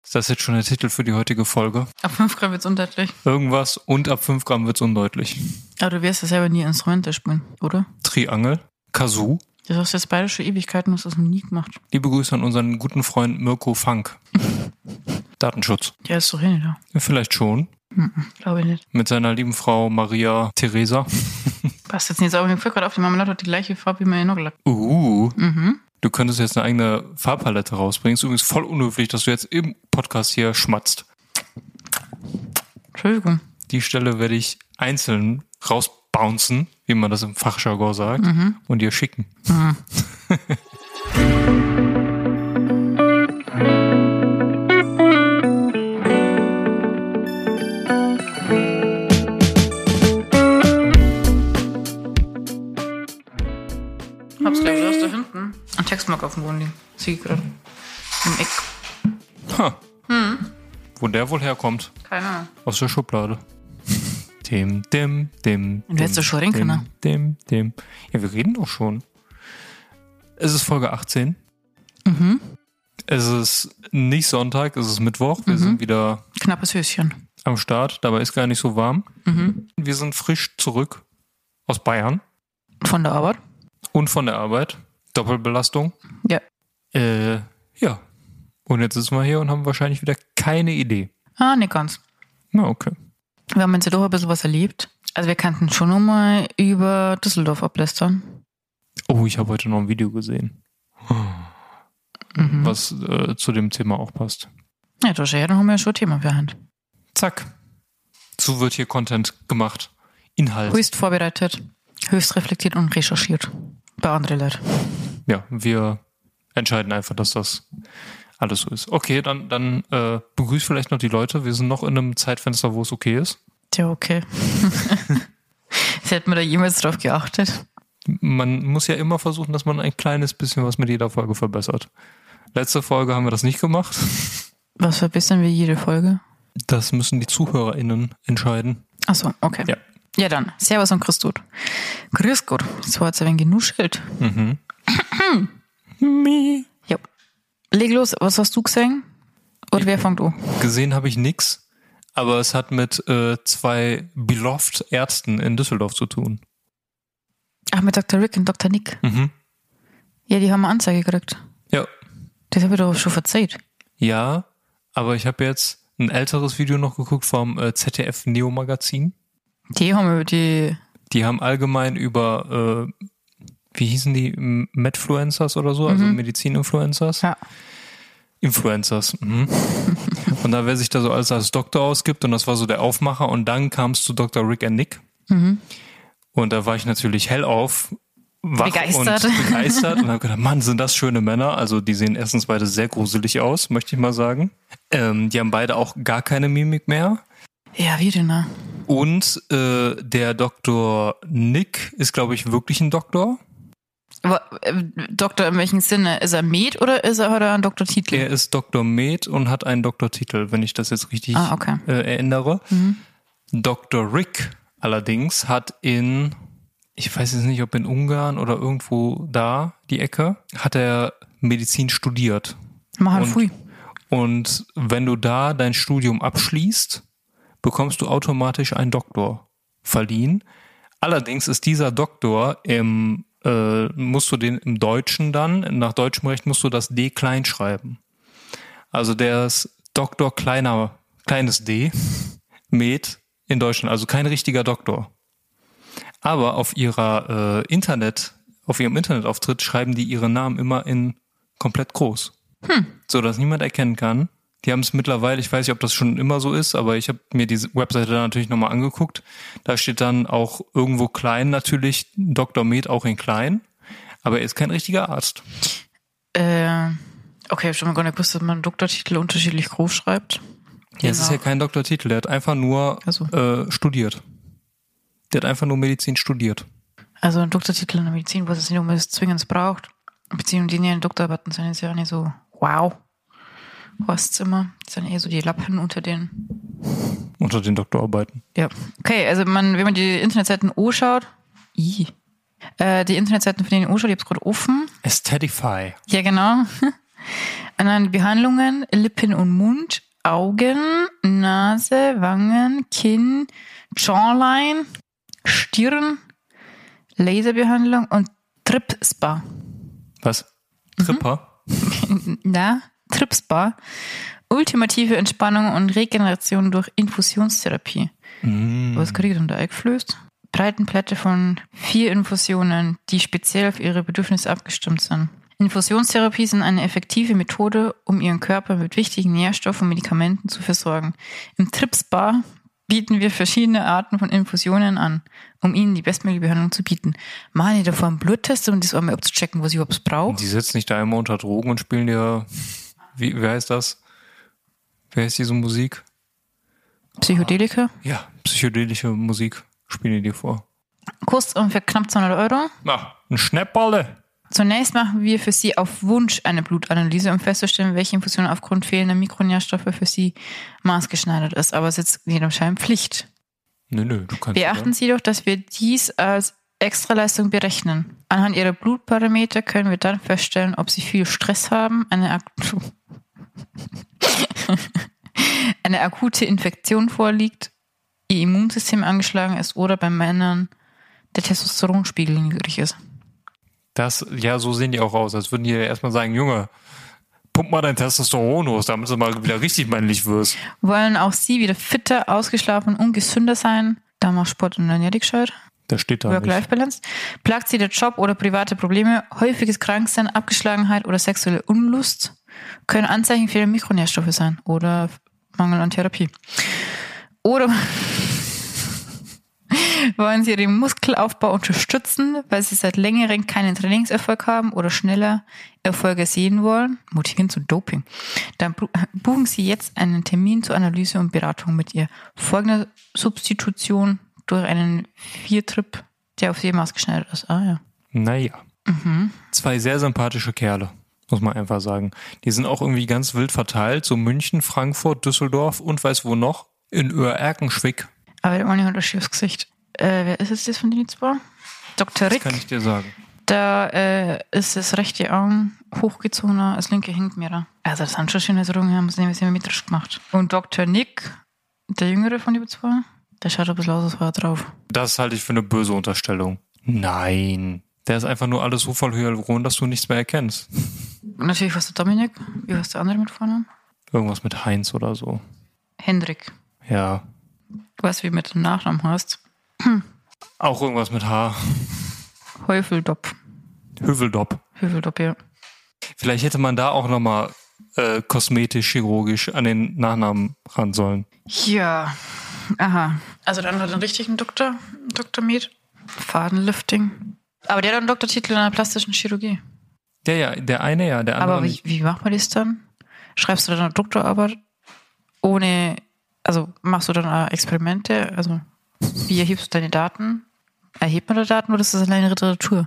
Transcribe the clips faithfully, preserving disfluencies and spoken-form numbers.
Ist das jetzt schon der Titel für die heutige Folge? Ab fünf Gramm wird's undeutlich. Irgendwas und ab fünf Gramm wird's undeutlich. Aber du wirst ja selber nie Instrumente spielen, oder? Triangel, Kazoo. Das hast du jetzt beide schon Ewigkeiten, hast du das noch nie gemacht. Liebe Grüße an unseren guten Freund Mirko Funk. Datenschutz. Der ist doch hin, da. Ja, vielleicht schon. Mhm, glaube ich nicht. Mit seiner lieben Frau Maria Theresa. Passt jetzt nicht, aber mir fällt gerade auf, die Marmelade hat die gleiche Farbe wie meine Nagellack. Uh. Mhm. Du könntest jetzt eine eigene Farbpalette rausbringen. Ist übrigens voll unhöflich, dass du jetzt im Podcast hier schmatzt. Entschuldigung. Die Stelle werde ich einzeln rausbouncen, wie man das im Fachjargon sagt, mhm. und dir schicken. Mhm. Hab's gleich, du hast da hinten ein Textmark auf dem Boden liegen. Sieh ich gerade. Im Eck. Ha. Hm. Wo der wohl herkommt? Keine Ahnung. Aus der Schublade. Dem, dem, dem. Und du hättest doch schon reden können. Dem, dem. Ja, wir reden doch schon. Es ist Folge achtzehn. Mhm. Es ist nicht Sonntag, es ist Mittwoch. Wir mhm. sind wieder knappes Höschen am Start. Dabei ist gar nicht so warm. Mhm. Wir sind frisch zurück aus Bayern. Von der Arbeit. Und von der Arbeit. Doppelbelastung. Ja. Äh, ja. Und jetzt sitzen wir hier und haben wahrscheinlich wieder keine Idee. Ah, nicht ganz. Na, okay. Wir haben jetzt ja doch ein bisschen was erlebt. Also wir könnten schon nochmal über Düsseldorf ablästern. Oh, ich habe heute noch ein Video gesehen. Mhm. Was äh, zu dem Thema auch passt. Ja, das ja, dann haben wir ja schon ein Thema für Hand. Zack. So wird hier Content gemacht. Inhalt. Höchst vorbereitet, höchst reflektiert und recherchiert. Bei anderen Leuten. Ja, wir entscheiden einfach, dass das alles so ist. Okay, dann, dann äh, begrüß vielleicht noch die Leute. Wir sind noch in einem Zeitfenster, wo es okay ist. Tja, okay. Hätten wir da jemals drauf geachtet? Man muss ja immer versuchen, dass man ein kleines bisschen was mit jeder Folge verbessert. Letzte Folge haben wir das nicht gemacht. Was verbessern wir jede Folge? Das müssen die ZuhörerInnen entscheiden. Ach so, okay. Ja. Ja dann, Servus und Grüß Gott. Grüß Gott. So hat's ein wenig genuschelt. Mhm. Mi. Ja. Leg los, was hast du gesehen? Oder wer fängt an? Gesehen habe ich nix, aber es hat mit äh, zwei beloved Ärzten in Düsseldorf zu tun. Ach, mit Doktor Rick und Doktor Nick? Mhm. Ja, die haben eine Anzeige gekriegt. Ja. Das habe ich doch schon verzeiht. Ja, aber ich habe jetzt ein älteres Video noch geguckt vom äh, Z D F Neo Magazin. Die haben über die... Die haben allgemein über, äh, wie hießen die, Medfluencers oder so, also mhm. Medizininfluencers. Ja. Influencers. Mhm. Und da wer sich da so alles als Doktor ausgibt und das war so der Aufmacher und dann kam es zu Doktor Rick and Nick. Mhm. Und da war ich natürlich hellauf, wach begeistert. und begeistert und habe gedacht, Mann, sind das schöne Männer. Also die sehen erstens beide sehr gruselig aus, möchte ich mal sagen. Ähm, die haben beide auch gar keine Mimik mehr. Ja, wie denn da? Und äh, der Doktor Nick ist, glaube ich, wirklich ein Doktor. Aber äh, Doktor in welchem Sinne? Ist er Med oder ist er, hat er einen Doktortitel? Er ist Doktor Med und hat einen Doktortitel, wenn ich das jetzt richtig ah, okay. äh, erinnere. Mhm. Doktor Rick allerdings hat in, ich weiß jetzt nicht, ob in Ungarn oder irgendwo da, die Ecke, hat er Medizin studiert. Mach halt früh. Und wenn du da dein Studium abschließt, bekommst du automatisch einen Doktor verliehen. Allerdings ist dieser Doktor im, äh, musst du den im Deutschen dann, nach deutschem Recht musst du das D klein schreiben. Also der ist Doktor kleiner, kleines D, Med in Deutschland, also kein richtiger Doktor. Aber auf ihrer äh, Internet, auf ihrem Internetauftritt schreiben die ihren Namen immer in komplett groß. Hm. So dass niemand erkennen kann. Die haben es mittlerweile, ich weiß nicht, ob das schon immer so ist, aber ich habe mir diese Webseite dann natürlich nochmal angeguckt. Da steht dann auch irgendwo klein natürlich, Doktor Med auch in klein, aber er ist kein richtiger Arzt. Äh, okay, ich habe schon mal gar nicht gewusst, dass man einen Doktortitel unterschiedlich groß schreibt. Ja, es ist ja kein Doktortitel, der hat einfach nur also. äh, studiert. Der hat einfach nur Medizin studiert. Also ein Doktortitel in der Medizin, was es nicht unbedingt zwingend braucht, beziehungsweise die in Doktorarbeiten sind jetzt ja auch nicht so wow. Heißt's immer. Das sind eher so die Lappen unter den... Unter den Doktorarbeiten. Ja. Okay, also man, wenn man die Internetseiten anschaut... Ih. Äh, die Internetseiten von denen anschaut, ich hab's gerade offen. Aesthetify. Ja, genau. Und dann die Behandlungen, Lippen und Mund, Augen, Nase, Wangen, Kinn, Jawline, Stirn, Laserbehandlung und Trip-Spa. Was? Tripper? Mhm. Na, Trip-Spa. Ultimative Entspannung und Regeneration durch Infusionstherapie. Mm. Was kriegt denn da eingeflößt? Breitenplatte von vier Infusionen, die speziell auf ihre Bedürfnisse abgestimmt sind. Infusionstherapie sind eine effektive Methode, um ihren Körper mit wichtigen Nährstoffen und Medikamenten zu versorgen. Im Trip-Spa bieten wir verschiedene Arten von Infusionen an, um ihnen die bestmögliche Behandlung zu bieten. Machen die davor einen Bluttest, um das einmal abzuchecken, was ich überhaupt brauche? Die sitzen nicht da immer unter Drogen und spielen dir, wie, wie heißt das? Wer heißt diese Musik? Psychedelika? Ja, psychedelische Musik spielen die dir vor. Kostet für knapp zweihundert Euro. Na, ein Schnäpperle. Zunächst machen wir für Sie auf Wunsch eine Blutanalyse, um festzustellen, welche Infusion aufgrund fehlender Mikronährstoffe für Sie maßgeschneidert ist. Aber es ist jetzt jedem Schein Pflicht. Nö, nö, du kannst. Beachten Sie doch, dass wir dies als Extraleistung berechnen. Anhand Ihrer Blutparameter können wir dann feststellen, ob Sie viel Stress haben, eine, ak eine akute Infektion vorliegt, Ihr Immunsystem angeschlagen ist oder bei Männern der Testosteronspiegel niedrig ist. Das, ja, so sehen die auch aus, als würden die erstmal sagen, Junge, pump mal dein Testosteron los, damit du mal wieder richtig männlich wirst. Wollen auch Sie wieder fitter, ausgeschlafen und gesünder sein? Da macht Sport und Ernährung gescheit. Das steht da nicht. Work-Life-Balance. Plagt Sie der Job oder private Probleme, häufiges Kranksein, Abgeschlagenheit oder sexuelle Unlust? Können Anzeichen für Mikronährstoffe sein oder Mangel an Therapie. Oder wollen Sie Ihren Muskelaufbau unterstützen, weil Sie seit längerem keinen Trainingserfolg haben oder schneller Erfolge sehen wollen? Motivierend zu Doping. Dann buchen Sie jetzt einen Termin zur Analyse und Beratung mit Ihr. Folgende Substitution durch einen Viertrip, der auf Sie maßgeschneidert ist. Ah ja. Naja. Mhm. Zwei sehr sympathische Kerle, muss man einfach sagen. Die sind auch irgendwie ganz wild verteilt, so München, Frankfurt, Düsseldorf und weiß wo noch, in Oer-Erkenschwick. Aber der Mann hat ein schiefes Gesicht. Äh, wer ist jetzt das von den zwei? Doktor Rick. Das kann ich dir sagen. Da äh, ist das rechte Augen hochgezogener, das linke hängt mehr. Also das sind schon schöne Sachen, haben sie symmetrisch gemacht. Und Doktor Nick, der jüngere von den zwei, der schaut ein bisschen aus, als war er drauf. Das halte ich für eine böse Unterstellung. Nein. Der ist einfach nur alles so voll Hyaluron, dass du nichts mehr erkennst. Natürlich was der Dominik. Wie heißt der andere mit Vornamen? Irgendwas mit Heinz oder so. Hendrik. Ja. Du weißt, wie du mit dem Nachnamen hast. Auch irgendwas mit H. Heufeldopp. Höveldopp. Höfeldopp, ja. Vielleicht hätte man da auch nochmal äh, kosmetisch, chirurgisch an den Nachnamen ran sollen. Ja. Aha. Also dann hat einen richtigen Doktor, Doktor Med. Fadenlifting. Aber der hat einen Doktortitel in der plastischen Chirurgie. Ja, ja, der eine ja, der andere Aber wie, wie macht man das dann? Schreibst du dann eine Doktorarbeit ohne, also machst du dann auch Experimente? Also wie erhebst du deine Daten? Erhebt man da Daten oder ist das alleine Literatur?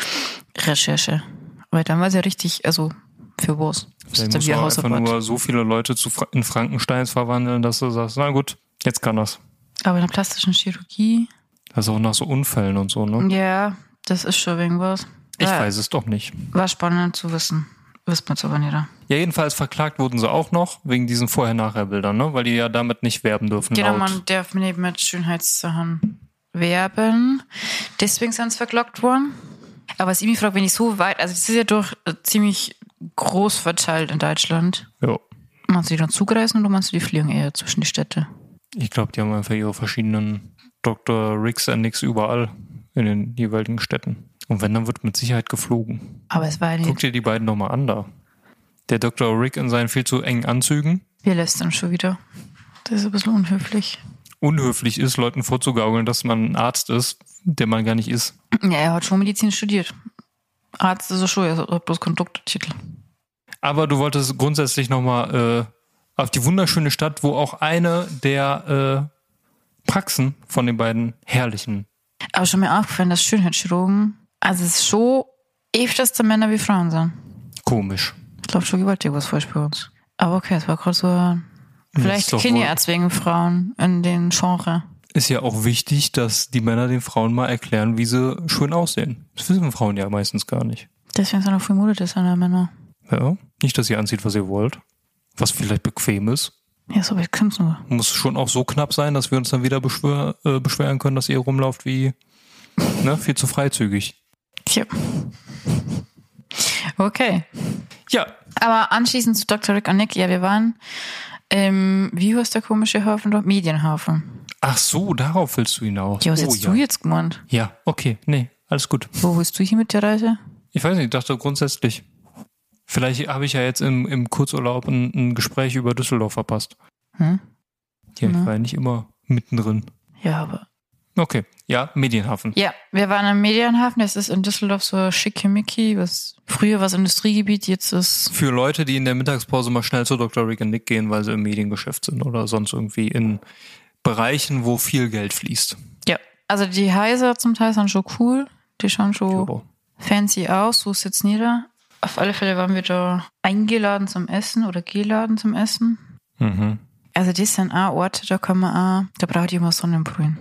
Recherche. Weil dann war es ja richtig, also für was? Vielleicht musst du auch einfach nur so viele Leute zu Fra- in Frankensteins verwandeln, dass du sagst, na gut, jetzt kann das. Aber in der plastischen Chirurgie? Das ist auch nach so Unfällen und so, ne? Ja, das ist schon irgendwas. Ich ja, weiß es doch nicht. War spannend zu wissen. Wisst man es aber nicht. Ja, jedenfalls verklagt wurden sie auch noch wegen diesen Vorher-Nachher-Bildern, ne? Weil die ja damit nicht werben dürfen. Genau, laut. man darf nicht mit Schönheitssachen werben. Deswegen sind sie verklagt worden. Aber was ich mich frage, wenn ich so weit, also das ist ja doch ziemlich groß verteilt in Deutschland. Ja. Meinst du die dann zugreisen oder meinst du, die fliegen eher zwischen die Städte? Ich glaube, die haben einfach ihre verschiedenen Doktor Ricks and Nicks überall in den jeweiligen Städten. Und wenn, dann wird mit Sicherheit geflogen. Aber es war ja nicht. Guck dir die beiden nochmal an da. Der Doktor Rick in seinen viel zu engen Anzügen. Wir lästern schon wieder. Das ist ein bisschen unhöflich. Unhöflich ist, Leuten vorzugaukeln, dass man ein Arzt ist, der man gar nicht ist. Ja, er hat schon Medizin studiert. Arzt ist er schon, er hat bloß keinen Doktortitel. Aber du wolltest grundsätzlich nochmal äh, auf die wunderschöne Stadt, wo auch eine der äh, Praxen von den beiden herrlichen. Aber schon mir aufgefallen, dass Schönheitschirurgen, also es ist schon öfters zu Männer wie Frauen sind. Komisch. Ich glaube schon gewaltig was falsch bei uns. Aber okay, es war gerade so, vielleicht kennen ja wegen Frauen in den Genre. Ist ja auch wichtig, dass die Männer den Frauen mal erklären, wie sie schön aussehen. Das wissen Frauen ja meistens gar nicht. Deswegen sind auch viel Mode, das sind ja Männer. Ja, Nicht, dass ihr anzieht, was ihr wollt. Was vielleicht bequem ist. Ja, so weit kommt's nur. Muss schon auch so knapp sein, dass wir uns dann wieder beschwör, äh, beschweren können, dass ihr rumlauft wie ne, viel zu freizügig. Tja. Okay. Ja. Aber anschließend zu Doktor Rick und Nick, ja, wir waren im, wie heißt der komische Hafen dort? Medienhafen. Ach so, darauf willst du hinaus. Ja, was oh, hättest ja. du jetzt gemeint? Ja, okay, nee, alles gut. Wo willst du hier mit der Reise? Ich weiß nicht, ich dachte grundsätzlich. Vielleicht habe ich ja jetzt im, im Kurzurlaub ein, ein Gespräch über Düsseldorf verpasst. Hm? Ja, ich Ja. war ja nicht immer mittendrin. Ja, aber... Okay, ja, Medienhafen. Ja, wir waren im Medienhafen, das ist in Düsseldorf so schickimicki, was früher war es Industriegebiet, jetzt ist... Für Leute, die in der Mittagspause mal schnell zu Doktor Rick und Nick gehen, weil sie im Mediengeschäft sind oder sonst irgendwie in Bereichen, wo viel Geld fließt. Ja, also die Häuser zum Teil sind schon cool, die schauen schon Jo. fancy aus, so ist jetzt nieder. Auf alle Fälle waren wir da eingeladen zum Essen oder geladen zum Essen. Mhm. Also das sind auch Orte, da kann man auch, da braucht ihr immer Sonnenbrühen.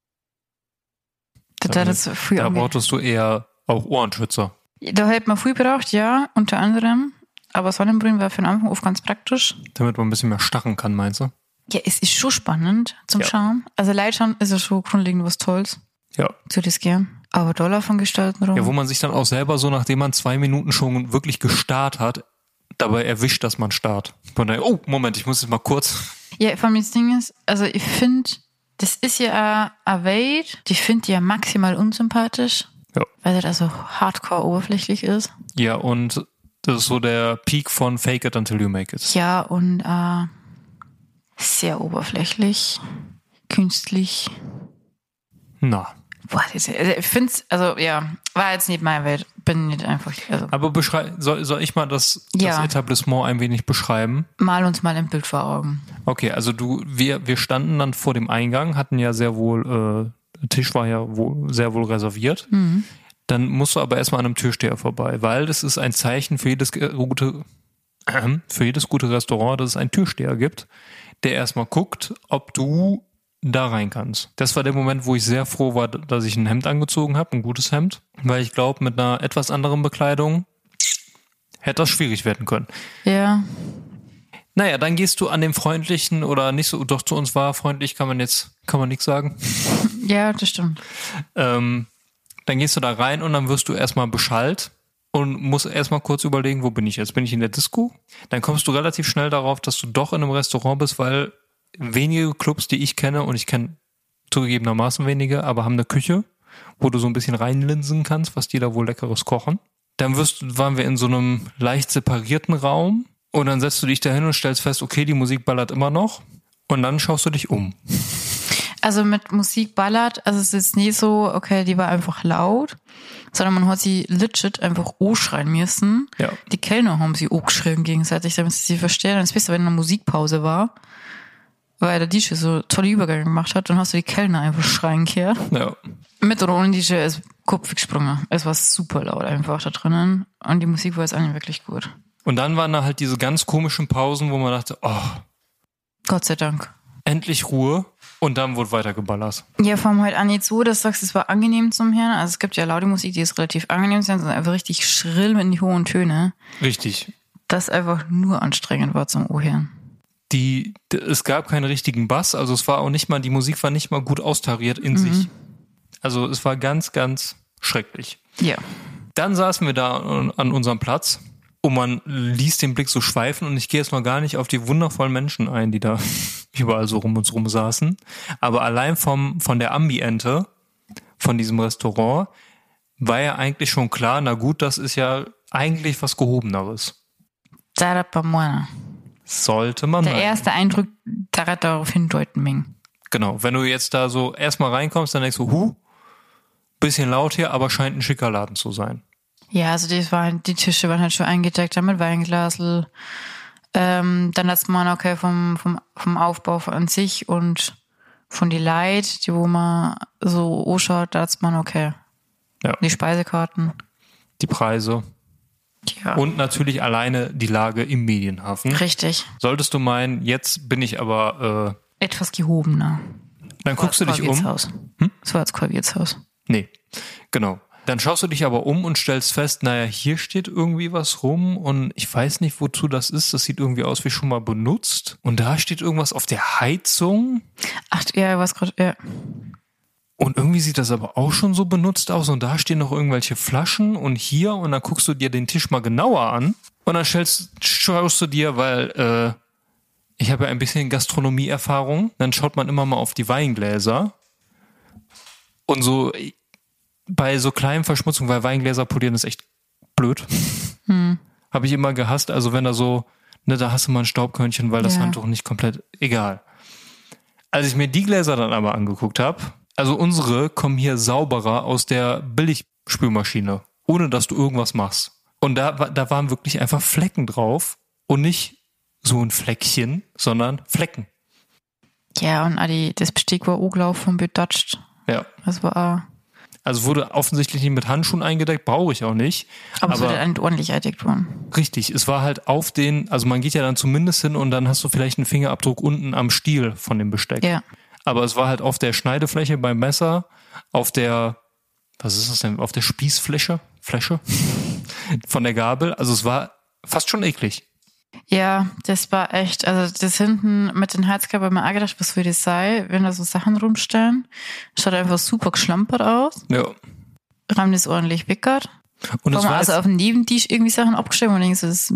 Da, da, das viel Da ange- brauchtest du eher auch Ohrenschützer. da hätte man viel gebraucht, ja, unter anderem. Aber Sonnenbrühen war für den Anfang oft ganz praktisch. Damit man ein bisschen mehr starren kann, meinst du? Ja, es ist schon spannend zum Ja. Schauen. Also Leitschauen ist ja schon grundlegend was Tolles. Ja. Tu das gern. Aber Dollar von Gestalten rum. Ja, wo man sich dann auch selber so, nachdem man zwei Minuten schon wirklich gestarrt hat, dabei erwischt, dass man starrt. Von daher, oh, Moment, ich muss jetzt mal kurz. Ja, vor allem das Ding ist, also ich finde, das ist ja eine Welt, die finde ich ja maximal unsympathisch, Ja. weil das also hardcore oberflächlich ist. Ja, und das ist so der Peak von Fake it until you make it. Ja, und äh, sehr oberflächlich, künstlich. Na. Boah, das, also ich finde es, also ja, war jetzt nicht meine Welt. Bin nicht einfach, also Aber beschrei soll, soll ich mal das, das Ja. Etablissement ein wenig beschreiben? mal uns mal ein Bild vor Augen. Okay, also du, wir, wir standen dann vor dem Eingang, hatten ja sehr wohl, äh, der Tisch war ja wohl, sehr wohl reserviert. Mhm. Dann musst du aber erstmal an einem Türsteher vorbei, weil das ist ein Zeichen für jedes äh, gute, äh, für jedes gute Restaurant, dass es einen Türsteher gibt, der erstmal guckt, ob du da rein kannst. Das war der Moment, wo ich sehr froh war, dass ich ein Hemd angezogen habe, ein gutes Hemd, weil ich glaube, mit einer etwas anderen Bekleidung hätte das schwierig werden können. Ja, Naja, dann gehst du an dem freundlichen oder nicht so, doch zu uns war freundlich, kann man jetzt, kann man nichts sagen. ja, das stimmt. Ähm, dann gehst du da rein und dann wirst du erstmal beschallt und musst erstmal kurz überlegen, wo bin ich jetzt? Bin ich in der Disco? Dann kommst du relativ schnell darauf, dass du doch in einem Restaurant bist, weil wenige Clubs, die ich kenne, und ich kenne zugegebenermaßen wenige, aber haben eine Küche, wo du so ein bisschen reinlinsen kannst, was die da wohl Leckeres kochen. Dann wirst, waren wir in so einem leicht separierten Raum und dann setzt du dich da hin und stellst fest, okay, die Musik ballert immer noch und dann schaust du dich um. Also mit Musik ballert, also es ist nicht so, okay, die war einfach laut, sondern man hat sie legit einfach anschreien müssen. Ja. Die Kellner haben sie angeschrien gegenseitig, damit sie sie verstehen. Und das wisst ihr, wenn eine Musikpause war, weil der D J so tolle Übergänge gemacht hat, dann hast du die Kellner einfach schreien gehört. Ja. Mit oder ohne D J ist Kopf gesprungen. Es war super laut einfach da drinnen und die Musik war jetzt eigentlich wirklich gut. Und dann waren da halt diese ganz komischen Pausen, wo man dachte, oh, Gott sei Dank. endlich Ruhe. Und dann wurde weitergeballert. Ja, vor allem halt auch nicht so, dass du sagst, es war angenehm zum Hören. Also es gibt ja laute Musik, die ist relativ angenehm sein, sondern einfach richtig schrill mit den hohen Töne. Richtig. Das einfach nur anstrengend war zum Ohren. Die, d- es gab keinen richtigen Bass, also es war auch nicht mal, die Musik war nicht mal gut austariert in sich. Also es war ganz, ganz schrecklich. Ja. Dann saßen wir da an an unserem Platz und man ließ den Blick so schweifen und ich gehe jetzt noch gar nicht auf die wundervollen Menschen ein, die da überall so rum uns rum saßen. Aber allein vom, von der Ambiente von diesem Restaurant war ja eigentlich schon klar, na gut, das ist ja eigentlich was Gehobeneres. Zarapamwana. Sollte man Der meinen. erste Eindruck daran darauf hindeuten, Ming. Genau, wenn du jetzt da so erstmal reinkommst, dann denkst du, huh, bisschen laut hier, aber scheint ein schicker Laden zu sein. Ja, also die, waren, die Tische waren halt schon eingedeckt, dann mit Weinglasel. Ähm, dann hat man okay vom, vom, vom Aufbau an sich und von die Leid, die wo man so anschaut, da hat man okay. Ja. Die Speisekarten. Die Preise Ja. und natürlich alleine die Lage im Medienhafen. Richtig. Solltest du meinen, jetzt bin ich aber, äh, Etwas gehobener. dann guckst du dich um. Hm? Das war als Korviertshaus. Nee, genau. Dann schaust du dich aber um und stellst fest, naja, hier steht irgendwie was rum und ich weiß nicht, wozu das ist. Das sieht irgendwie aus wie schon mal benutzt. Und da steht irgendwas auf der Heizung. Ach, ja, was gerade, ja. Und irgendwie sieht das aber auch schon so benutzt aus und da stehen noch irgendwelche Flaschen und hier und dann guckst du dir den Tisch mal genauer an und dann stellst, schaust du dir, weil äh, ich habe ja ein bisschen Gastronomieerfahrung, dann schaut man immer mal auf die Weingläser und so bei so kleinen Verschmutzungen, weil Weingläser polieren ist echt blöd, hm. habe ich immer gehasst, also wenn da so, ne, da hast du mal ein Staubkörnchen, weil das ja. Handtuch nicht komplett, egal. Als ich mir die Gläser dann aber angeguckt habe, also unsere kommen hier sauberer aus der Billigspülmaschine, ohne dass du irgendwas machst. Und da, da waren wirklich einfach Flecken drauf und nicht so ein Fleckchen, sondern Flecken. Ja, und Adi, das Besteck war auch gelaufen und bedatscht. Ja. Das war... Also wurde offensichtlich nicht mit Handschuhen eingedeckt, brauche ich auch nicht. Aber, aber es wurde dann ordentlich eingedeckt worden. Richtig, es war halt auf den, also man geht ja dann zumindest hin und dann hast du vielleicht einen Fingerabdruck unten am Stiel von dem Besteck. Ja. Aber es war halt auf der Schneidefläche beim Messer, auf der, was ist das denn, auf der Spießfläche, Fläche von der Gabel. Also es war fast schon eklig. Ja, das war echt, also das hinten mit den Heizkörpern habe ich mir auch gedacht, was würde das sein, wenn da so Sachen rumstehen. Schaut einfach super geschlampert aus. Ja. Haben das ordentlich wickert. Und es war also auf dem Nebentisch irgendwie Sachen abgestellt und ich so, das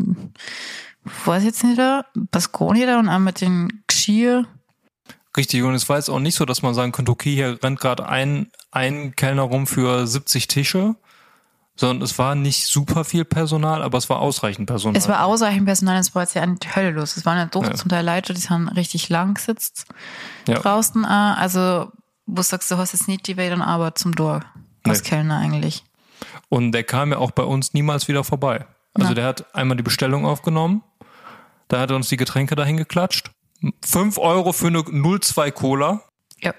weiß ich jetzt nicht da, was gar nicht da und auch mit den Geschirr. Richtig, und es war jetzt auch nicht so, dass man sagen könnte, okay, hier rennt gerade ein, ein Kellner rum für siebzig Tische, sondern es war nicht super viel Personal, aber es war ausreichend Personal. Es war ausreichend Personal, es war jetzt ja die Hölle los. Es waren ja doch ja. zum Teil Leute, die haben richtig lang gesitzt ja. draußen. Also, wo du sagst, du hast jetzt nicht die Welt an Arbeit zum Dorf als nee. Kellner eigentlich. Und der kam ja auch bei uns niemals wieder vorbei. Also ja. der hat einmal die Bestellung aufgenommen, da hat er uns die Getränke dahin geklatscht. Fünf Euro für eine null Komma zwei Cola. Ja.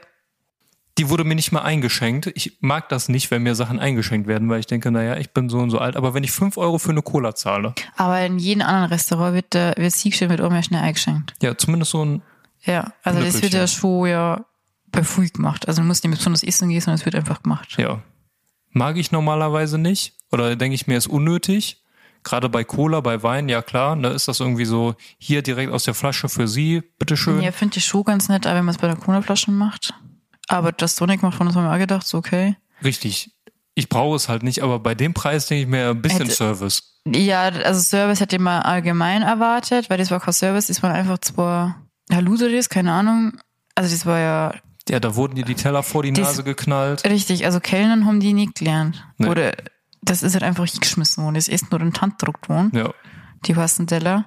Die wurde mir nicht mal eingeschenkt. Ich mag das nicht, wenn mir Sachen eingeschenkt werden, weil ich denke, naja, ich bin so und so alt. Aber wenn ich fünf Euro für eine Cola zahle. Aber in jedem anderen Restaurant wird der wird Siegstellen wird auch mehr schnell eingeschenkt. Ja, zumindest so ein. Ja, also das wird ja schon ja bei Früh gemacht. Also du musst nicht besonders essen gehen, sondern es wird einfach gemacht. Ja. Mag ich normalerweise nicht. Oder denke ich mir, ist unnötig. Gerade bei Cola, bei Wein, ja klar, da ist das irgendwie so, hier direkt aus der Flasche für Sie, bitteschön. Ja, finde ich schon ganz nett, aber wenn man es bei der Cola-Flasche macht. Aber das Tonic macht von uns haben wir auch gedacht, so okay. Richtig. Ich brauche es halt nicht, aber bei dem Preis denke ich mir ein bisschen hätte, Service. Ja, also Service hätte ich mal allgemein erwartet, weil das war kein Service, das waren einfach zwar Haluderis, keine Ahnung. Also das war ja... Ja, da wurden dir die Teller vor die Nase geknallt. Richtig, also Kellnern haben die nicht gelernt. Nee. Oder... Das ist halt einfach hingeschmissen worden. Das ist nur in die Hand gedruckt worden. Ja. Die weißen Teller.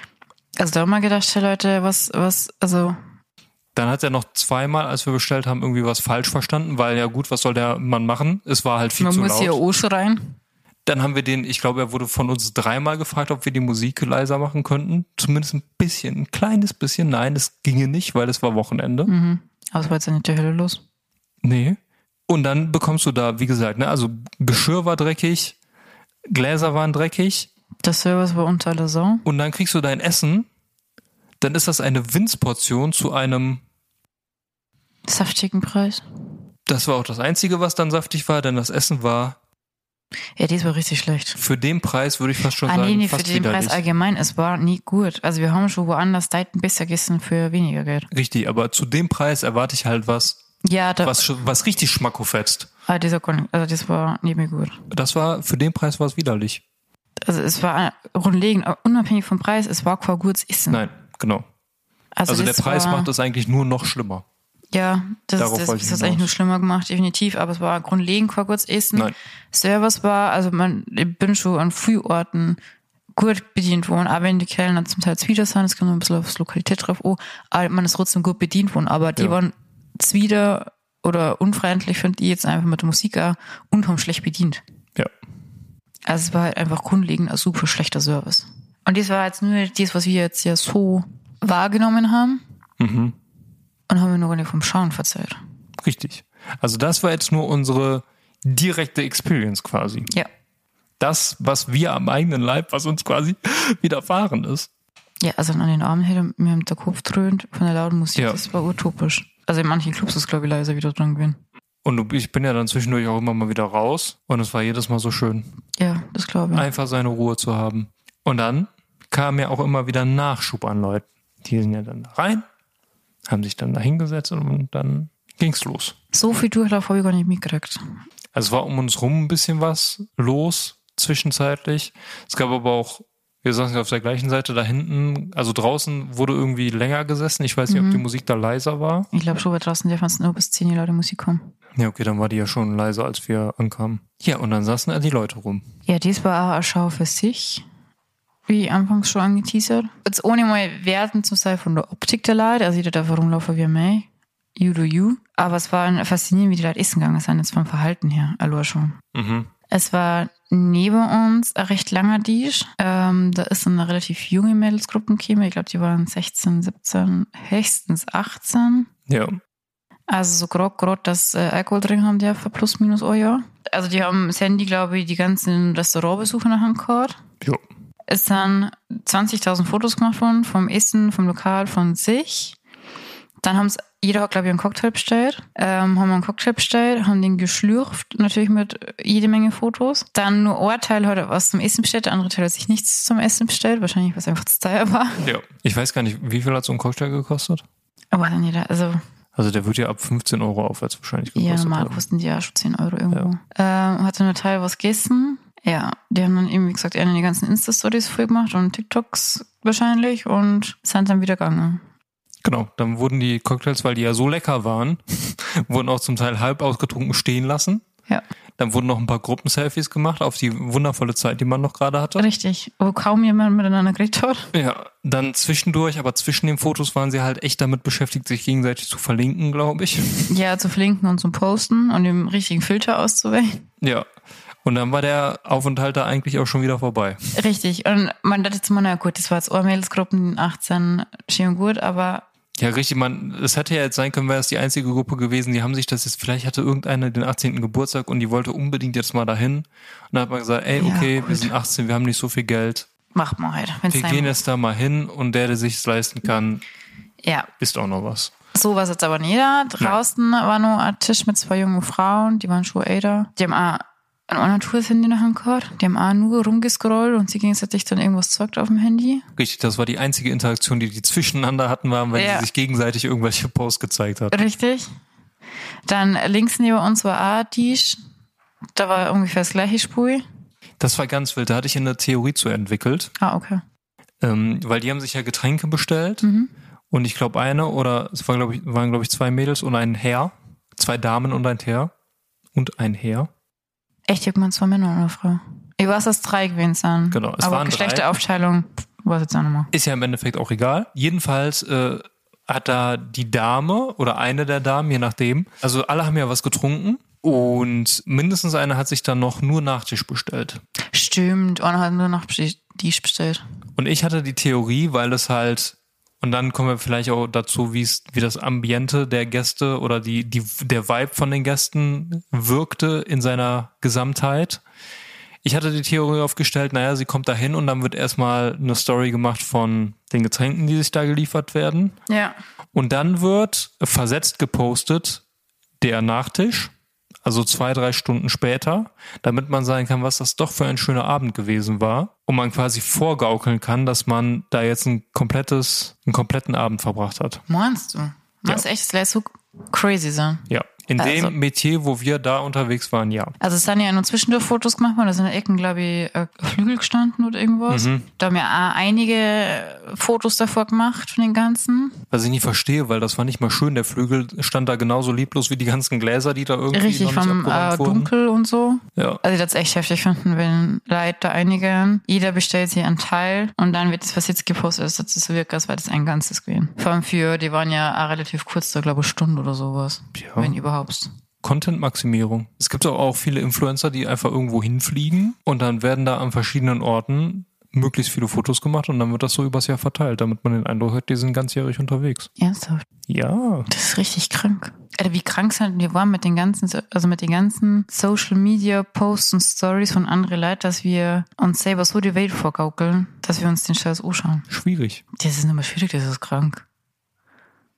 Also da haben wir gedacht, hey Leute, was, was, also. Dann hat er noch zweimal, als wir bestellt haben, irgendwie was falsch verstanden, weil ja gut, was soll der Mann machen? Es war halt viel man zu laut. Man muss hier auch schreien. Dann haben wir den, ich glaube, er wurde von uns dreimal gefragt, ob wir die Musik leiser machen könnten. Zumindest ein bisschen, ein kleines bisschen. Nein, das ginge nicht, weil es war Wochenende. Mhm. Aber es war jetzt ja nicht die Hölle los. Nee. Und dann bekommst du da, wie gesagt, ne, also Geschirr war dreckig, Gläser waren dreckig. Das Service war unter der Sau. Und dann kriegst du dein Essen, dann ist das eine Winzportion zu einem saftigen Preis. Das war auch das Einzige, was dann saftig war, denn das Essen war ja, das war richtig schlecht. Für den Preis würde ich fast schon ah, sagen, nee, nee, fast für den widerlich. Preis allgemein, es war nie gut. Also wir haben schon woanders Deiten besser gegessen für weniger Geld. Richtig, aber zu dem Preis erwarte ich halt was, ja, da, was, was richtig Schmacko fetzt. Ah, dieser Kon- also das war nicht mehr gut. Das war, für den Preis war es widerlich. Also es war grundlegend, unabhängig vom Preis, es war kein gutes Essen. Nein, genau. Also, also der Preis war, macht es eigentlich nur noch schlimmer. Ja, das, das, das hat eigentlich nur schlimmer gemacht, definitiv, aber es war grundlegend kein gutes Essen. Nein. Service war, also man, ich bin schon an Frühorten gut bedient worden, aber wenn die Kellner zum Teil Zwider sind, das kommt noch ein bisschen aufs Lokalität drauf, oh, aber man ist trotzdem gut bedient worden, aber die ja. waren Zwider oder unfreundlich, finde ich jetzt einfach mit der Musik auch unheimlich schlecht bedient. Ja. Also es war halt einfach grundlegend ein super schlechter Service. Und das war jetzt nur das, was wir jetzt ja so wahrgenommen haben. Mhm. Und haben wir noch nicht vom Schauen verzeiht. Richtig. Also das war jetzt nur unsere direkte Experience quasi. Ja. Das, was wir am eigenen Leib, was uns quasi widerfahren ist. Ja, also an den Abend hätte mir der Kopf dröhnt von der lauten Musik. Ja. Das war utopisch. Also in manchen Clubs ist glaube ich leiser wieder dran gewesen. Und du, ich bin ja dann zwischendurch auch immer mal wieder raus und es war jedes Mal so schön. Ja, das glaube ich. Einfach seine Ruhe zu haben. Und dann kam ja auch immer wieder Nachschub an Leuten. Die sind ja dann da rein, haben sich dann da hingesetzt und dann ging's los. So viel Durchlauf habe ich gar nicht mitgekriegt. Also es war um uns rum ein bisschen was los, zwischenzeitlich. Es gab aber auch, wir saßen auf der gleichen Seite da hinten, also draußen wurde irgendwie länger gesessen. Ich weiß nicht, mhm. ob die Musik da leiser war. Ich glaube schon, bei draußen dürfen es nur bis zehn Leute Musik kommen. Ja, okay, dann war die ja schon leiser, als wir ankamen. Ja, und dann saßen da die Leute rum. Ja, das war auch eine Schau für sich, wie anfangs schon angeteasert. Jetzt ohne mal werten zu sein von der Optik der Leute, also jeder darf rumlaufen wie er you do you. Aber es war faszinierend, wie die Leute essen gegangen sind, jetzt vom Verhalten her, allein schon. Mhm. Es war neben uns ein recht langer Tisch. Ähm, da ist eine relativ junge Mädelsgruppe gekommen. Ich glaube, die waren sechzehn, siebzehn, höchstens achtzehn. Ja. Also so grob, grob, dass äh, Alkohol drin haben, die für plus minus ein Jahr. Also die haben das Handy, glaube ich, die ganzen Restaurantbesuche nach Hand gehabt. Ja. Es sind zwanzigtausend Fotos gemacht worden vom Essen, vom Lokal, von sich. Dann haben es, jeder hat, glaube ich, einen Cocktail bestellt. Ähm, haben einen Cocktail bestellt, haben den geschlürft, natürlich mit jede Menge Fotos. Dann nur ein Teil hat was zum Essen bestellt, der andere Teil hat sich nichts zum Essen bestellt, wahrscheinlich, was einfach zu teuer war. Ja. Ich weiß gar nicht, wie viel hat so ein Cocktail gekostet? Aber dann jeder, also... Also der wird ja ab fünfzehn Euro aufwärts wahrscheinlich gekostet. Ja, normal haben. kosten die ja schon zehn Euro irgendwo. Ja. Ähm, hatte nur Teil was gegessen. Ja, die haben dann eben, wie gesagt, die ganzen Insta-Stories voll gemacht und TikToks wahrscheinlich und sind dann wieder gegangen. Genau, dann wurden die Cocktails, weil die ja so lecker waren, wurden auch zum Teil halb ausgetrunken stehen lassen. Ja. Dann wurden noch ein paar Gruppenselfies gemacht auf die wundervolle Zeit, die man noch gerade hatte. Richtig, wo kaum jemand miteinander geredet hat. Ja, dann zwischendurch, aber zwischen den Fotos waren sie halt echt damit beschäftigt, sich gegenseitig zu verlinken, glaube ich. Ja, zu verlinken und zu posten und den richtigen Filter auszuwählen. Ja, und dann war der Aufenthalt da eigentlich auch schon wieder vorbei. Richtig, und man dachte jetzt mal, na gut, das war jetzt Ohrmädelsgruppen, achtzehn, schön und gut, aber... Ja, richtig, man, es hätte ja jetzt sein können, wäre es die einzige Gruppe gewesen, die haben sich das jetzt, vielleicht hatte irgendeiner den achtzehnten Geburtstag und die wollte unbedingt jetzt mal dahin. Und dann hat man gesagt, ey, okay, ja, wir sind achtzehn, wir haben nicht so viel Geld. Macht mal halt. Wir gehen jetzt da mal hin und der, der sich's leisten kann, ja, ist auch noch was. So war es jetzt aber nicht da. Draußen Nein. war nur ein Tisch mit zwei jungen Frauen, die waren schon älter. Die haben auch ein anderes Handy in der Hand gehabt. Die haben auch nur rumgescrollt und sie gegenseitig dann irgendwas zeugt auf dem Handy. Richtig, das war die einzige Interaktion, die die zwischeneinander hatten, waren, wenn ja. sie sich gegenseitig irgendwelche Posts gezeigt hat. Richtig. Dann links neben uns war auch ein Tisch. Da war ungefähr das gleiche Spul. Das war ganz wild. Da hatte ich eine Theorie zu entwickelt. Ah, okay. Ähm, weil die haben sich ja Getränke bestellt. Mhm. Und ich glaube eine oder es war, glaub ich, waren glaube ich zwei Mädels und ein Herr. Zwei Damen und ein Herr. Und ein Herr. Echt, irgendwann zwei Männer oder Frau? Ich weiß, dass drei gewesen sind. Genau, es aber waren Geschlechteraufteilung, weiß jetzt auch nochmal. Ist ja im Endeffekt auch egal. Jedenfalls äh, hat da die Dame oder eine der Damen, je nachdem, also alle haben ja was getrunken und mindestens eine hat sich dann noch nur Nachtisch bestellt. Stimmt, einer hat nur Nachtisch bestellt. Und ich hatte die Theorie, weil es halt, und dann kommen wir vielleicht auch dazu, wie es, wie das Ambiente der Gäste oder die, die, der Vibe von den Gästen wirkte in seiner Gesamtheit. Ich hatte die Theorie aufgestellt, naja, sie kommt da hin und dann wird erstmal eine Story gemacht von den Getränken, die sich da geliefert werden. Ja. Und dann wird versetzt gepostet der Nachtisch, also zwei, drei Stunden später, damit man sagen kann, was das doch für ein schöner Abend gewesen war. Und man quasi vorgaukeln kann, dass man da jetzt ein komplettes, einen kompletten Abend verbracht hat. Meinst du? Meinst du echt, das lässt so crazy sein? Ja. In also, dem Metier, wo wir da unterwegs waren, ja. Also es sind ja nur zwischendurch Fotos gemacht worden, da sind in der Ecken, glaube ich, Flügel gestanden oder irgendwas. Mhm. Da haben wir auch einige Fotos davor gemacht von den ganzen. Was ich nicht verstehe, weil das war nicht mal schön, der Flügel stand da genauso lieblos wie die ganzen Gläser, die da irgendwie Richtig, noch nicht vom äh, Dunkel und so. Ja. Also ich das echt heftig fanden, wenn Leute da einige, jeder bestellt sich einen Teil und dann wird das, was jetzt gepostet ist, das ist so wirklich, als wäre das ein ganzes gewesen. Vor allem für, die waren ja auch relativ kurz, da glaube ich Stunde oder sowas. Ja. Wenn überhaupt. Content-Maximierung. Es gibt auch viele Influencer, die einfach irgendwo hinfliegen und dann werden da an verschiedenen Orten möglichst viele Fotos gemacht und dann wird das so übers Jahr verteilt, damit man den Eindruck hat, die sind ganzjährig unterwegs. Ernsthaft? Ja. Das ist richtig krank. Alter, wie krank sind wir waren mit den ganzen, also mit den ganzen Social Media Posts und Stories von anderen Leuten, dass wir uns selber so die Welt vorgaukeln, dass wir uns den Scheiß anschauen. Schwierig. Das ist nicht mehr schwierig, das ist krank.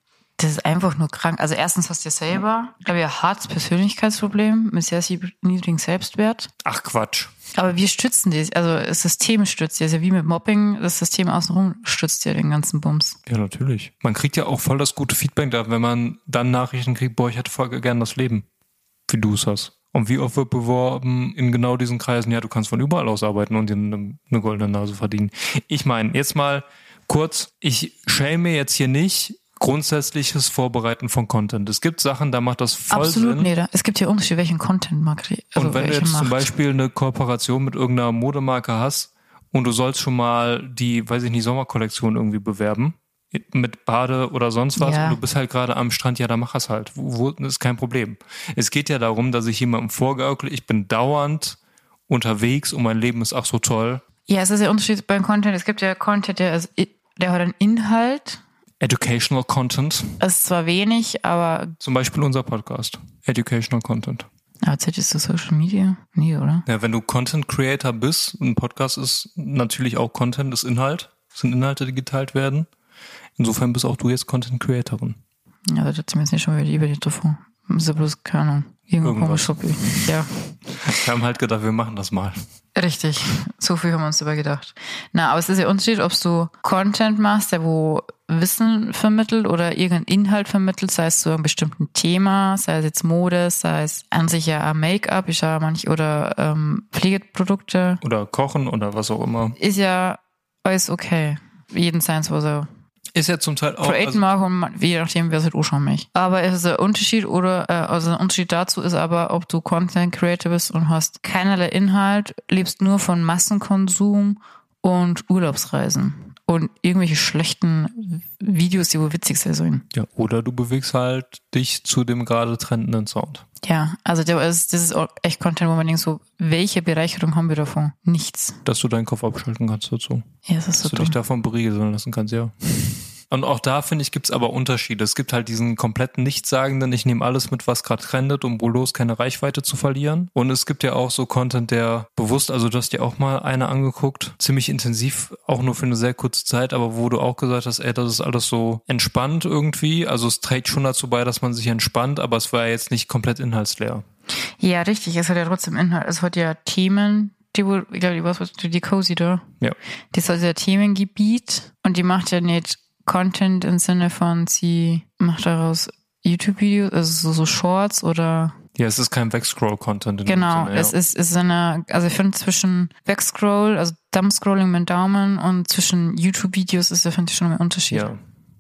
Das ist einfach nur krank. Also erstens hast du ja selber, glaube ich, ein hartes Persönlichkeitsproblem mit sehr niedrigem Selbstwert. Ach Quatsch. Aber wir stützen das, also das System stützt ja, also wie mit Mobbing, das System außenrum stützt ja den ganzen Bums. Ja, natürlich. Man kriegt ja auch voll das gute Feedback da, wenn man dann Nachrichten kriegt, boah, ich hätte voll gern das Leben, wie du es hast. Und wie oft wird beworben in genau diesen Kreisen, ja, du kannst von überall aus arbeiten und dir eine, eine goldene Nase verdienen. Ich meine, jetzt mal kurz, ich schäme jetzt hier nicht grundsätzliches Vorbereiten von Content. Es gibt Sachen, da macht das voll Absolut Sinn. Nicht. Es gibt ja Unterschiede, welchen Content man kriegt. Also und wenn du jetzt macht. zum Beispiel eine Kooperation mit irgendeiner Modemarke hast und du sollst schon mal die, weiß ich nicht, Sommerkollektion irgendwie bewerben, mit Bade oder sonst was, ja. und du bist halt gerade am Strand, ja, dann mach es halt. Wo, wo, das ist kein Problem. Es geht ja darum, dass ich jemandem vorgaukle, ich bin dauernd unterwegs und mein Leben ist ach so toll. Ja, es ist ja Unterschied beim Content. Es gibt ja Content, der, ist, der hat einen Inhalt. Educational Content. Es ist zwar wenig, aber... Zum Beispiel unser Podcast. Educational Content. Aber zählst du Social Media? Nie, oder? Ja, wenn du Content Creator bist, ein Podcast ist natürlich auch Content, ist Inhalt. Das sind Inhalte, die geteilt werden. Insofern bist auch du jetzt Content Creatorin. Ja, das hat sie mir jetzt nicht schon wieder die Idee davon. Das ist ja bloß, keine Ahnung, irgendwo komisch. Ja. Wir haben halt gedacht, wir machen das mal. Richtig, so viel haben wir uns dabei gedacht. Na, aber es ist ja Unterschied, ob du Content machst, der wo Wissen vermittelt oder irgendeinen Inhalt vermittelt, sei es zu einem bestimmten Thema, sei es jetzt Mode, sei es an sich ja Make-up, ist ja manch, oder ähm, Pflegeprodukte. Oder Kochen oder was auch immer. Ist ja alles okay. Jeden Science, was er ist ja zum Teil auch... createn mag und je nachdem, wer es halt auch schon mich. Aber es ist ein Unterschied oder, äh, also ein Unterschied dazu ist aber, ob du Content Creator bist und hast keinerlei Inhalt, lebst nur von Massenkonsum und Urlaubsreisen und irgendwelche schlechten Videos, die wohl witzig sind. Ja, oder du bewegst halt dich zu dem gerade trendenden Sound. Ja, also das ist, das ist auch echt Content, wo man denkt so, welche Bereicherung haben wir davon? Nichts. Dass du deinen Kopf abschalten kannst dazu. Ja, das ist so Dass du dumm. dich davon berieseln lassen kannst, ja. Und auch da, finde ich, gibt's aber Unterschiede. Es gibt halt diesen kompletten Nichtssagenden, ich nehme alles mit, was gerade trendet, um bloß keine Reichweite zu verlieren. Und es gibt ja auch so Content, der bewusst, also du hast dir auch mal eine angeguckt, ziemlich intensiv, auch nur für eine sehr kurze Zeit, aber wo du auch gesagt hast, ey, das ist alles so entspannt irgendwie. Also es trägt schon dazu bei, dass man sich entspannt, aber es war jetzt nicht komplett inhaltsleer. Ja, richtig, es hat ja trotzdem Inhalt. Es hat ja Themen, die wohl, ich glaube, die was die Cozy da. Ja. Das ist ja Themengebiet und die macht ja nicht Content im Sinne von, sie macht daraus YouTube-Videos, also so, so Shorts oder... Ja, es ist kein Wegscroll-Content. In genau, dem Sinne, ja. es ist, es ist eine, also ich finde zwischen Wegscroll, also Dumbscrolling mit Daumen und zwischen YouTube-Videos ist da, finde ich, schon ein Unterschied. Ja,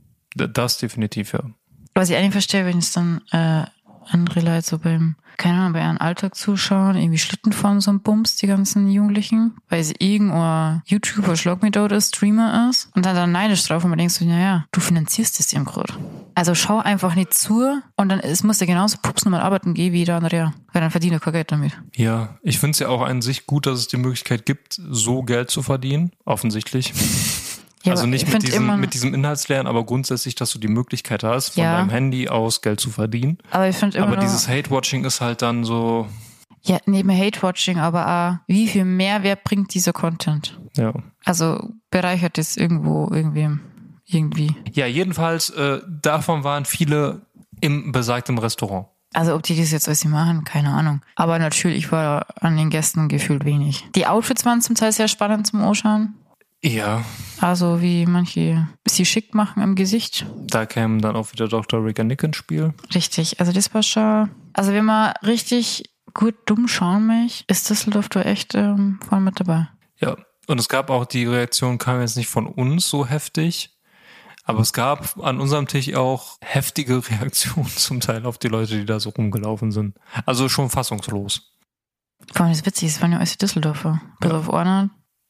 das definitiv, ja. Was ich eigentlich verstehe, wenn es dann äh, andere Leute so beim, keine Ahnung, bei ihrem Alltag zuschauen, irgendwie Schlitten fahren, so ein Bums, die ganzen Jugendlichen, weil sie irgendein YouTuber, Schlag mich oder Streamer ist und dann, dann neidisch drauf und man denkt so, naja, du finanzierst das ihm gerade. Also schau einfach nicht zu und dann es muss ja genauso pups nochmal arbeiten gehen wie der andere, weil dann verdient er kein Geld damit. Ja, ich finde es ja auch an sich gut, dass es die Möglichkeit gibt, so Geld zu verdienen, offensichtlich. Ja, also nicht mit diesem, mit diesem Inhaltslernen, aber grundsätzlich, dass du die Möglichkeit hast, von ja. deinem Handy aus Geld zu verdienen. Aber ich finde immer Aber dieses Hate-Watching ist halt dann so... Ja, neben Hate-Watching, aber auch, wie viel Mehrwert bringt dieser Content? Ja. Also bereichert es irgendwo, irgendwie, irgendwie. Ja, jedenfalls, äh, davon waren viele im besagten Restaurant. Also ob die das jetzt alles machen, keine Ahnung. Aber natürlich war an den Gästen gefühlt wenig. Die Outfits waren zum Teil sehr spannend zum Anschauen. Ja. Also wie manche sie schick machen im Gesicht. Da käme dann auch wieder Doktor Rick and Nick ins Spiel. Richtig, also das war schon... Also wenn man richtig gut dumm schauen möchte, ist Düsseldorf da echt ähm, voll mit dabei. Ja, und es gab auch, die Reaktion kam jetzt nicht von uns so heftig, aber es gab an unserem Tisch auch heftige Reaktionen zum Teil auf die Leute, die da so rumgelaufen sind. Also schon fassungslos. Vor allem das Witzige ist, es waren ja alles die Düsseldorfer. Bis Ja. auf Ornat.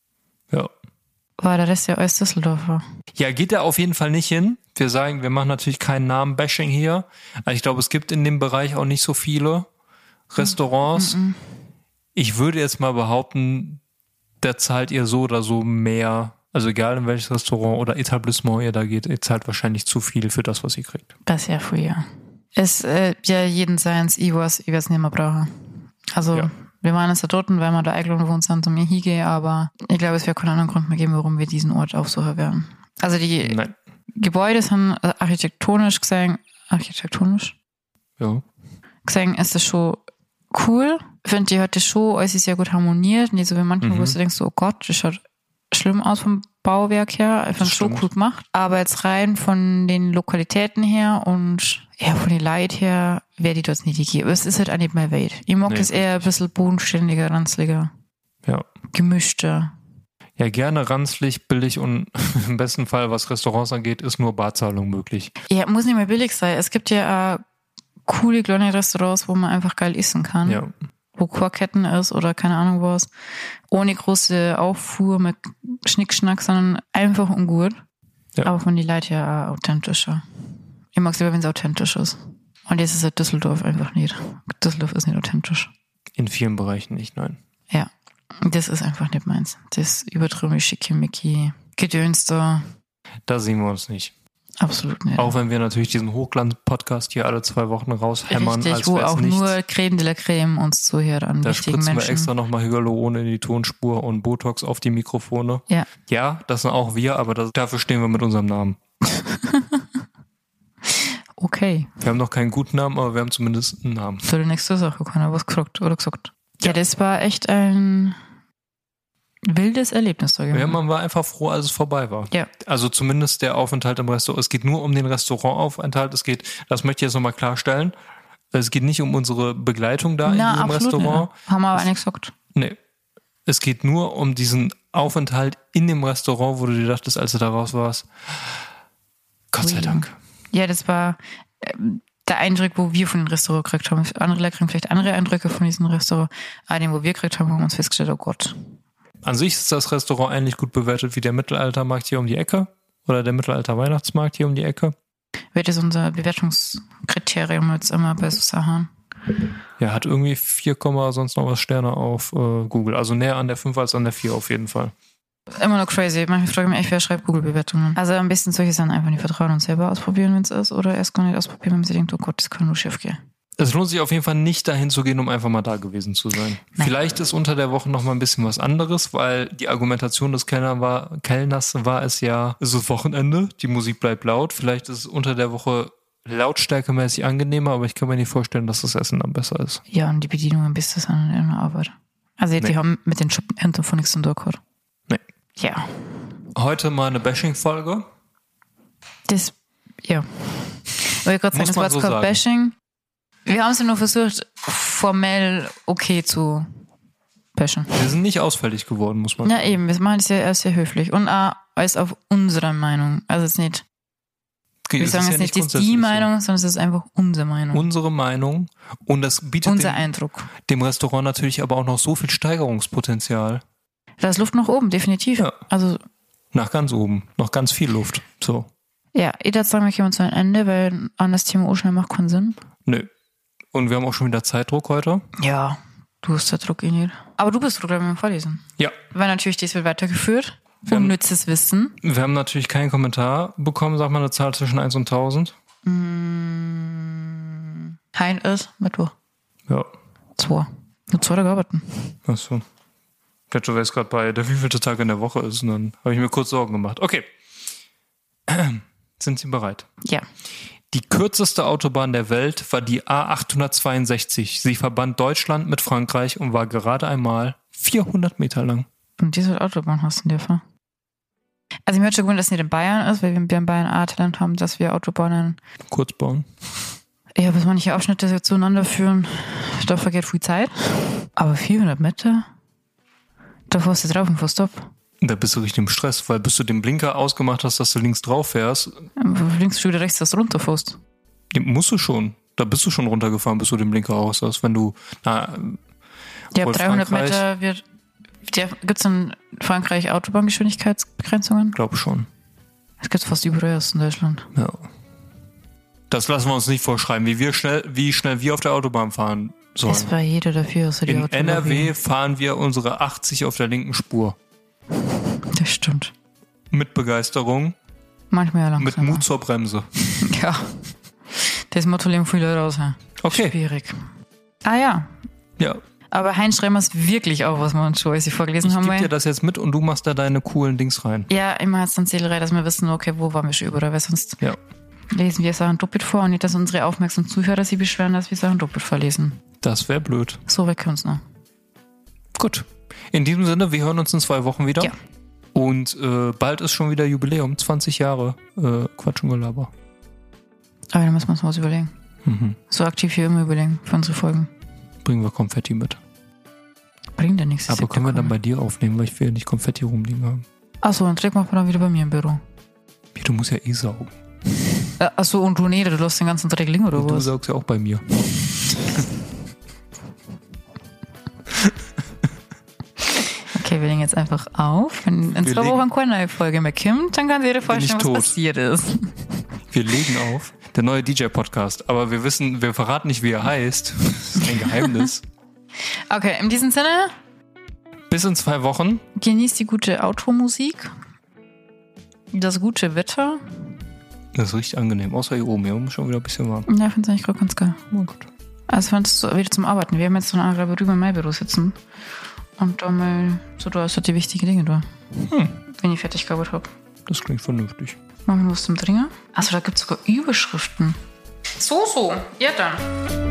Ja. War der Rest ja alles Düsseldorfer. Ja, geht da auf jeden Fall nicht hin. Wir sagen, wir machen natürlich keinen Namen-Bashing hier. Aber ich glaube, es gibt in dem Bereich auch nicht so viele Restaurants. Mm-mm. Ich würde jetzt mal behaupten, da zahlt ihr so oder so mehr. Also egal in welches Restaurant oder Etablissement ihr da geht, ihr zahlt wahrscheinlich zu viel für das, was ihr kriegt. Das ist ja früher. Es, äh, ja, jeden seins, ich weiß, ich weiß nicht mehr brauchen. Also, Ja. wir waren jetzt da dort, weil wir da eingeladen worden sind, um mir hingehen, aber ich glaube, es wäre keinen anderen Grund mehr geben, warum wir diesen Ort aufsuchen werden. Also die, Nein. Gebäude sind also architektonisch gesehen, architektonisch Ja. gesehen ist das schon cool. Ich finde, die hat das schon alles sehr gut harmoniert. Nicht so wie manchmal, Mhm. wo du denkst, oh Gott, das schaut schlimm aus vom Bauwerk her. Ich finde es schon stimmt. cool gemacht. Aber jetzt rein von den Lokalitäten her und ja, von den Leuten her wäre die dort nicht gegeben. Aber es ist halt auch nicht mehr Welt. Ich mag Nee, das eher ein bisschen bodenständiger, ranzliger, Ja. gemischter. Ja, gerne ranzlig, billig und im besten Fall, was Restaurants angeht, ist nur Barzahlung möglich. Ja, muss nicht mehr billig sein. Es gibt ja auch coole kleine Restaurants, wo man einfach geil essen kann. Ja. Wo Chorketten ist oder keine Ahnung was. Ohne große Auffuhr mit Schnickschnack, sondern einfach und gut. Ja. Aber von den Leuten ja auch authentischer. Ich mag es lieber, wenn es authentisch ist. Und jetzt ist halt Düsseldorf einfach nicht. Düsseldorf ist nicht authentisch. In vielen Bereichen nicht, nein. Ja. Das ist einfach nicht meins. Das übertriebene Schickimicki Gedöns da. Da sehen wir uns nicht. Absolut nicht. Auch wenn wir natürlich diesen Hochglanz-Podcast hier alle zwei Wochen raushämmern, Richtig, als wo wäre es auch nichts. nur Creme de la Creme uns zuhört an Da wichtigen spritzen Menschen. wir extra nochmal Hyaluron in die Tonspur und Botox auf die Mikrofone. Ja. Ja, das sind auch wir, aber das, dafür stehen wir mit unserem Namen. Okay. Wir haben noch keinen guten Namen, aber wir haben zumindest einen Namen. Für die nächste Sache kann er was gefragt oder gesagt. Ja, ja, das war echt ein wildes Erlebnis. Sag ich Ja, mal. man war einfach froh, als es vorbei war. Ja. Also zumindest der Aufenthalt im Restaurant. Es geht nur um den Restaurantaufenthalt. Es geht, das möchte ich jetzt nochmal klarstellen. Es geht nicht um unsere Begleitung da Na, in diesem absolut Restaurant. nicht. Haben wir aber nicht gesagt. Nee. Es geht nur um diesen Aufenthalt in dem Restaurant, wo du dir dachtest, als du da raus warst, Gott sei Ui. Dank. Ja, das war ähm, der Eindruck, wo wir von dem Restaurant gekriegt haben. Andere Leute kriegen vielleicht andere Eindrücke von diesem Restaurant. Aber den, wo wir gekriegt haben, haben wir uns festgestellt, oh Gott. An sich ist das Restaurant ähnlich gut bewertet wie der Mittelaltermarkt hier um die Ecke oder der Mittelalter-Weihnachtsmarkt hier um die Ecke. Wird das unser Bewertungskriterium jetzt immer bei so Sachen? Ja, hat irgendwie vier, sonst noch was Sterne auf äh, Google. Also näher an der fünf als an der vier auf jeden Fall. Immer noch crazy. Manchmal frage ich mich echt, wer schreibt Google-Bewertungen. Also am besten solche Sachen einfach nicht vertrauen und selber ausprobieren, wenn es ist. Oder erst gar nicht ausprobieren, wenn man sich denkt, oh Gott, das kann nur schief gehen. Es lohnt sich auf jeden Fall nicht dahin zu gehen, um einfach mal da gewesen zu sein. Nein. Vielleicht ist unter der Woche noch mal ein bisschen was anderes, weil die Argumentation des Kellner war, Kellners war es ja, es ist Wochenende, die Musik bleibt laut. Vielleicht ist es unter der Woche lautstärkemäßig angenehmer, aber ich kann mir nicht vorstellen, dass das Essen dann besser ist. Ja, und die Bedienungen bis das an der Arbeit. Also die Nee. haben mit den Händen von nichts zu tun gehabt. Nee. Ja. Heute mal eine Bashing-Folge. Das, ja. Wollte ich gerade sagen, Muss das man war jetzt so kein sagen. Bashing. Wir haben es ja nur versucht, formell okay zu bashen. Wir sind nicht ausfällig geworden, muss man Ja, sagen. eben. Wir machen das ja erst sehr höflich. Und auch alles auf unsere Meinung. Also es ist nicht, Okay, wir es sagen ist jetzt ja nicht, das ist grundsätzlich die so. Meinung, sondern es ist einfach unsere Meinung. Unsere Meinung. Und das bietet Unser dem, Eindruck. dem Restaurant natürlich aber auch noch so viel Steigerungspotenzial. Da ist Luft nach oben, definitiv. Ja. Also, Nach ganz oben. Noch ganz viel Luft. So. ja, ich würde sagen, wir kommen zu einem Ende, weil an das Thema auch schnell macht keinen Sinn. Nö. Und wir haben auch schon wieder Zeitdruck heute. Ja, du hast der Druck eh nicht. Aber du bist Druck, wenn wir vorlesen. Ja. Weil natürlich, das wird weitergeführt. Wir haben- Unnützes Wissen. Wir haben natürlich keinen Kommentar bekommen. Sag mal eine Zahl zwischen eins und tausend. Mm, Hein ist Mittwoch. Ja. Zwei. Nur zwei gearbeitet. Achso. Ich dachte, du wärst gerade bei, der wievielte Tag in der Woche ist. Und dann habe ich mir kurz Sorgen gemacht. Okay. Sind Sie bereit? Ja. Die kürzeste Autobahn der Welt war die A achthundertzweiundsechzig. Sie verband Deutschland mit Frankreich und war gerade einmal vierhundert Meter lang. Und diese Autobahn hast du in der Fall. Also ich mir hat schon gewundert, dass es nicht in Bayern ist, weil wir in Bayern auch Talent haben, dass wir Autobahnen, Kurz bauen. ja, bis manche Abschnitte zueinander führen, da vergeht viel Zeit. Aber vierhundert Meter? Da fährst du drauf und fährst ab. Da bist du richtig im Stress, weil bis du den Blinker ausgemacht hast, dass du links drauf fährst, Links schon wieder rechts, dass du runterfährst. den musst du schon. Da bist du schon runtergefahren, bis du den Blinker aus hast. Wenn du, na, Ja, Obwohl dreihundert Frankreich- Meter wird. Gibt es in Frankreich Autobahngeschwindigkeitsbegrenzungen? glaub schon. Es gibt fast überall erst in Deutschland. Ja. Das lassen wir uns nicht vorschreiben, wie wir schnell, wie schnell wir auf der Autobahn fahren sollen. Es war jeder dafür, außer die In Autobahn. N R W fahren wir unsere achtzig auf der linken Spur. Das stimmt. Mit Begeisterung, Manchmal ja mit langsamer. Mut zur Bremse. Ja. Das Motto legen viele raus. Ja. Okay. Schwierig. Ah ja. Ja. Aber Heinz, schreiben wir es wirklich auf, was wir uns schon vorgelesen ich haben. Ich gebe weil- dir das jetzt mit und du machst da deine coolen Dings rein. Ja, immer als dann Zählerei, dass wir wissen, okay, wo waren wir schon überall, weil sonst Ja. lesen wir Sachen doppelt vor und nicht, dass unsere aufmerksamen Zuhörer sich beschweren, dass wir Sachen doppelt vorlesen. Das wäre blöd. So, wir können es noch. Gut. In diesem Sinne, wir hören uns in zwei Wochen wieder. Ja. Und äh, bald ist schon wieder Jubiläum. zwanzig Jahre äh, Quatsch und Gelaber. Aber dann müssen wir uns mal was überlegen. Mhm. So aktiv wie immer überlegen für unsere Folgen. Bringen wir Konfetti mit. Bringt ja nichts. das Aber ist können wir ja dann cool. bei dir aufnehmen, weil ich will nicht Konfetti rumliegen haben. Achso, dann trägt man dann wieder bei mir im Büro. Ja, du musst ja eh saugen. Äh, achso, und du, nee, du lässt den ganzen Dreck liegen oder Und du was? saugst ja auch bei mir. Okay, wir legen jetzt einfach auf. Wenn in Wir zwei legen- Wochen keine neue Folge mehr kommt, dann kann sie dir vorstellen, ich was tot. passiert ist. Wir legen auf. Der neue D J-Podcast. Aber wir wissen, wir verraten nicht, wie er heißt. Das ist ein Geheimnis. Okay, in diesem Sinne, Bis in zwei Wochen. genießt die gute Outro-Musik, das gute Wetter. Das ist richtig angenehm. Außer hier oben. Hier oben ist schon wieder ein bisschen warm. Ja, ich finde es eigentlich gerade ganz geil. Oh gut. Also, wenn es so wieder zum Arbeiten. Wir haben jetzt so eine andere drüber in meinem Büro sitzen. Und da mal, so da ist halt die wichtigen Dinge da. Hm. Wenn ich fertig gearbeitet habe. Das klingt vernünftig. Machen wir was zum Dringen? Achso, da gibt es sogar Überschriften. So, so. Ja, dann.